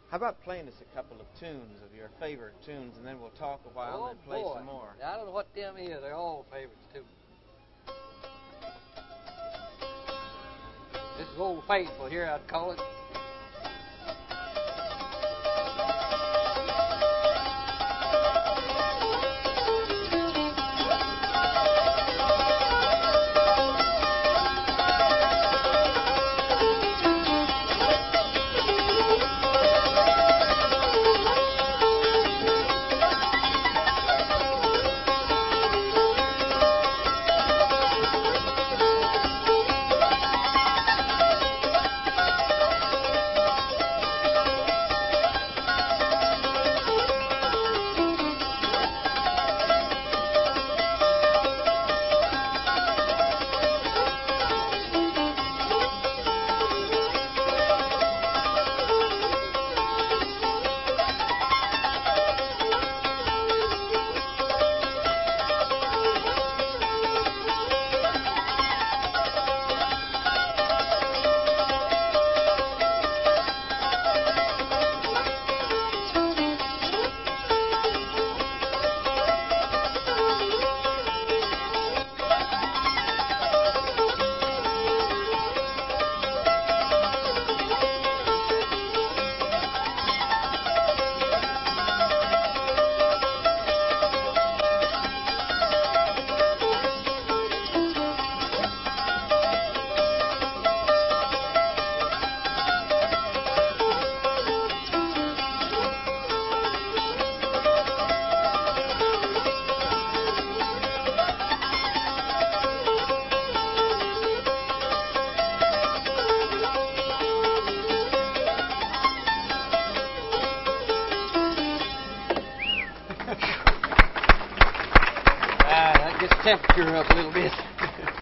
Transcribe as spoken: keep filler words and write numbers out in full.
How about playing us a couple of tunes of your favorite tunes, and then we'll talk a while oh, and then play boy. some more. I don't know what them is. They're all favorites, too. This is Old Faithful here, I'd call it. Ah, that gets the temperature up a little bit.